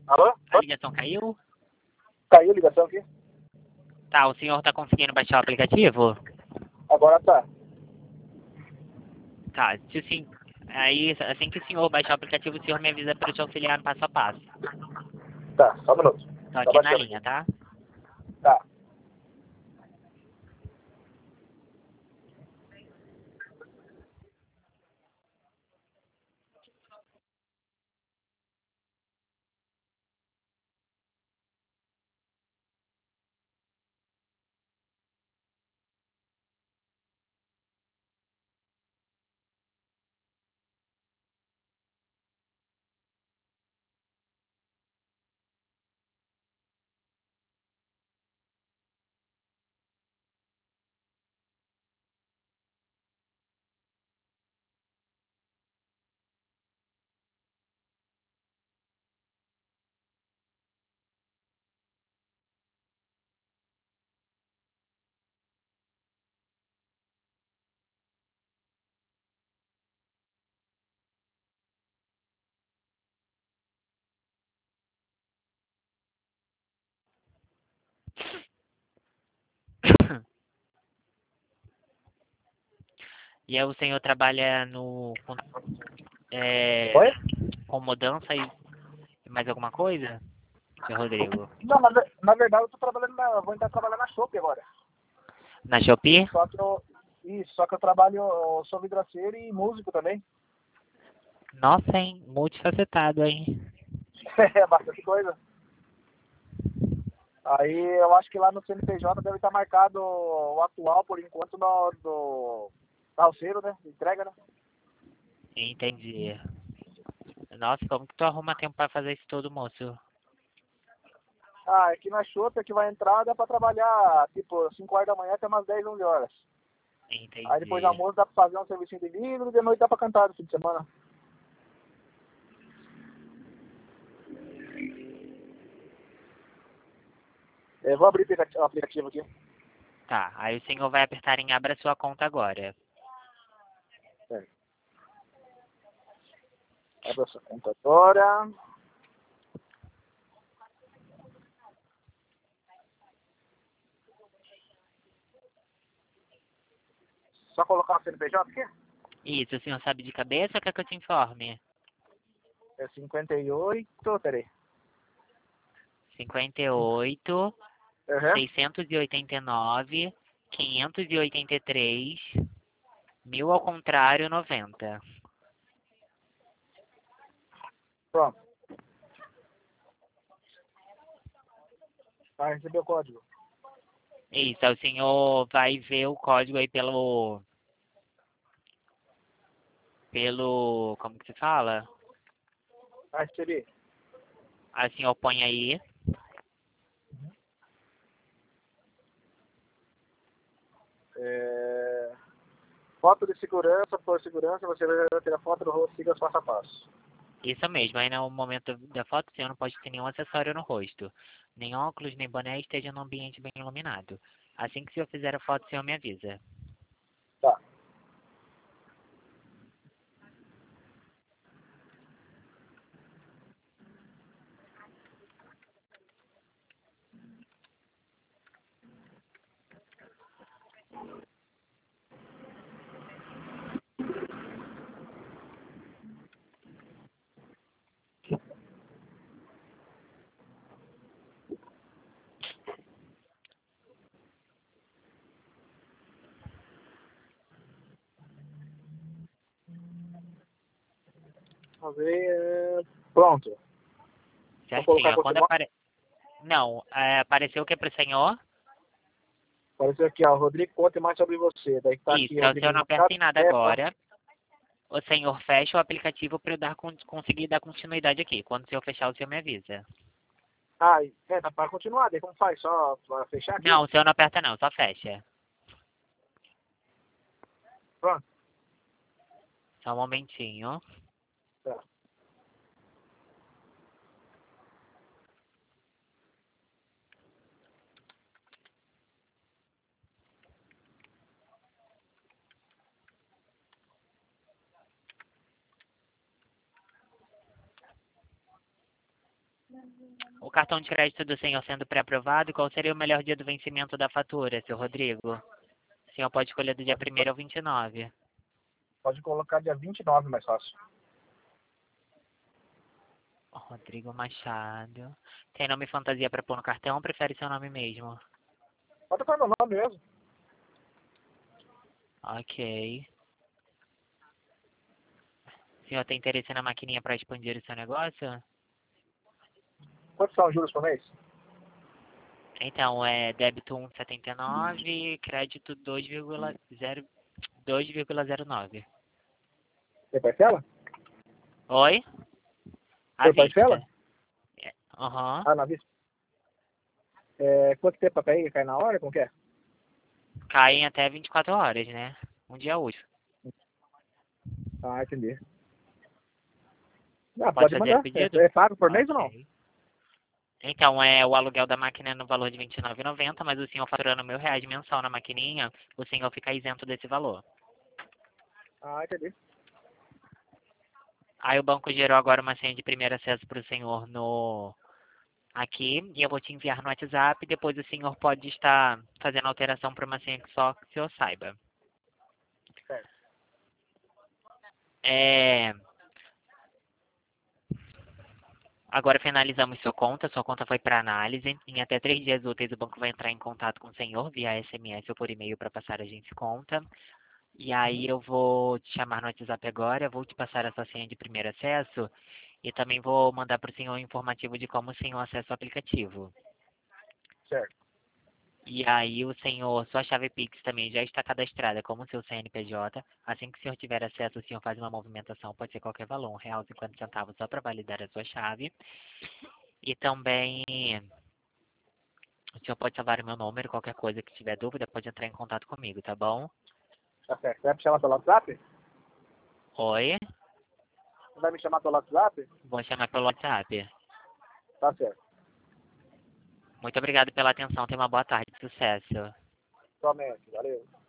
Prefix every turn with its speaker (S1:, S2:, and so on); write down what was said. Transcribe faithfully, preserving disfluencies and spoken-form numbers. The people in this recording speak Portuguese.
S1: Alô?
S2: A ligação caiu?
S1: Caiu a ligação aqui?
S2: Tá, o senhor tá conseguindo baixar o aplicativo?
S1: Agora tá.
S2: Tá, se sim. Aí, assim que o senhor baixar o aplicativo, o senhor me avisa para eu te auxiliar no passo a passo.
S1: Tá, só um minuto.
S2: Tô
S1: Tá
S2: aqui na
S1: baixando
S2: linha,
S1: aqui.
S2: tá?
S1: Tá.
S2: E aí o senhor trabalha no com, é,
S1: Oi?
S2: com mudança e mais alguma coisa, senhor Rodrigo?
S1: Não, na, ver- na verdade eu tô trabalhando na. Vou entrar trabalhar na Shopee agora.
S2: Na Shopee?
S1: Só que eu. Isso, só que eu trabalho, eu sou vidraceiro e músico também.
S2: Nossa, hein? Multifacetado, hein?
S1: É bastante coisa. Aí eu acho que lá no C N P J deve estar marcado o atual, por enquanto, no, do calceiro, né? Entrega, né?
S2: Entendi. Nossa, como que tu arruma tempo pra fazer isso tudo, moço?
S1: Ah, aqui na Shopee, que vai entrar, dá pra trabalhar, tipo, cinco horas da manhã até umas dez, onze horas. Aí depois do
S2: Entendi.
S1: almoço dá pra fazer um serviço de livro e de noite dá pra cantar no fim de semana. Eu vou abrir o aplicati- o aplicativo aqui.
S2: Tá, aí o senhor vai apertar em abra sua conta agora.
S1: É. Abre a sua conta agora. Só colocar o C N P J aqui.
S2: Isso, o senhor sabe de cabeça ou quer que eu te informe?
S1: É cinquenta e oito, peraí.
S2: cinquenta e oito,
S1: Uhum.
S2: seiscentos e oitenta e nove, quinhentos e oitenta e três, mil ao contrário, noventa.
S1: Pronto. Vai receber o código.
S2: Isso, aí o senhor vai ver o código aí pelo... Pelo... Como que se fala?
S1: Vai receber.
S2: Aí o senhor põe aí.
S1: É... Foto de segurança, por segurança, você vai tirar foto do rosto, siga os passo a passo.
S2: Isso mesmo, aí no momento da foto o senhor não pode ter nenhum acessório no rosto. Nem óculos, nem boné, esteja num ambiente bem iluminado. Assim que o senhor fizer a foto, o senhor me avisa.
S1: Tá. Vamos ver. Pronto. Vou colocar
S2: Certinho. Quando
S1: continuar.
S2: apare... Não, é, apareceu o que pro senhor?
S1: Apareceu aqui, ó. Rodrigo, conte mais sobre você. Daí tá
S2: Isso,
S1: aqui,
S2: aí o
S1: Rodrigo
S2: senhor não
S1: Ricardo.
S2: aperta em nada
S1: É, pronto.
S2: agora. O senhor fecha o aplicativo para eu dar, con- conseguir dar continuidade aqui. Quando o senhor fechar, o senhor me avisa.
S1: Ah, é, tá para continuar. Daí como faz? Só pra fechar aqui?
S2: Não, o senhor não aperta não, só fecha.
S1: Pronto.
S2: Só um momentinho.
S1: Tá.
S2: O cartão de crédito do senhor sendo pré-aprovado, qual seria o melhor dia do vencimento da fatura, seu Rodrigo? O senhor pode escolher do dia primeiro ao vinte e nove.
S1: Pode colocar dia vinte e nove, mais fácil.
S2: Rodrigo Machado. Tem nome fantasia para pôr no cartão ou prefere seu nome mesmo?
S1: Pode pôr meu nome mesmo.
S2: Ok. O senhor tem interesse na maquininha para expandir o seu negócio?
S1: Quantos são os juros por mês?
S2: Então, é débito um vírgula setenta e nove, crédito dois vírgula zero nove.
S1: Tem parcela?
S2: Oi? À
S1: Tem
S2: vista.
S1: parcela?
S2: É, Aham.
S1: Ah, na vista. É, quanto tempo pra cair? Cai na hora? Como que é?
S2: Cai em até vinte e quatro horas, né? Um dia útil.
S1: Ah, entendi. Ah,
S2: Pode
S1: pode
S2: fazer o
S1: mandar.
S2: pedido?
S1: É, é pago por mês ou não?
S2: Ok. Então, é, o aluguel da máquina é no valor de vinte e nove reais e noventa centavos, mas o senhor faturando mil reais mensal na maquininha, o senhor fica isento desse valor.
S1: Ah, entendi.
S2: Aí o banco gerou agora uma senha de primeiro acesso para o senhor no aqui, e eu vou te enviar no WhatsApp, depois o senhor pode estar fazendo alteração para uma senha que só que o senhor saiba.
S1: Certo.
S2: É... Agora finalizamos sua conta, sua conta foi para análise. Em até três dias úteis o banco vai entrar em contato com o senhor via S M S ou por e-mail para passar a gente conta. E aí eu vou te chamar no WhatsApp agora, vou te passar a sua senha de primeiro acesso e também vou mandar para o senhor um informativo de como o senhor acessa o aplicativo.
S1: Certo.
S2: E aí o senhor, sua chave Pix também já está cadastrada como seu C N P J. Assim que o senhor tiver acesso, o senhor faz uma movimentação, pode ser qualquer valor, um real e cinquenta centavos só para validar a sua chave. E também o senhor pode salvar o meu número, qualquer coisa que tiver dúvida, pode entrar em contato comigo, tá bom?
S1: Tá certo. Vai me chamar pelo WhatsApp?
S2: Oi?
S1: Você vai me chamar pelo WhatsApp?
S2: Vou chamar pelo WhatsApp.
S1: Tá certo.
S2: Muito obrigado pela atenção, tenha uma boa tarde, sucesso.
S1: Somente. Valeu.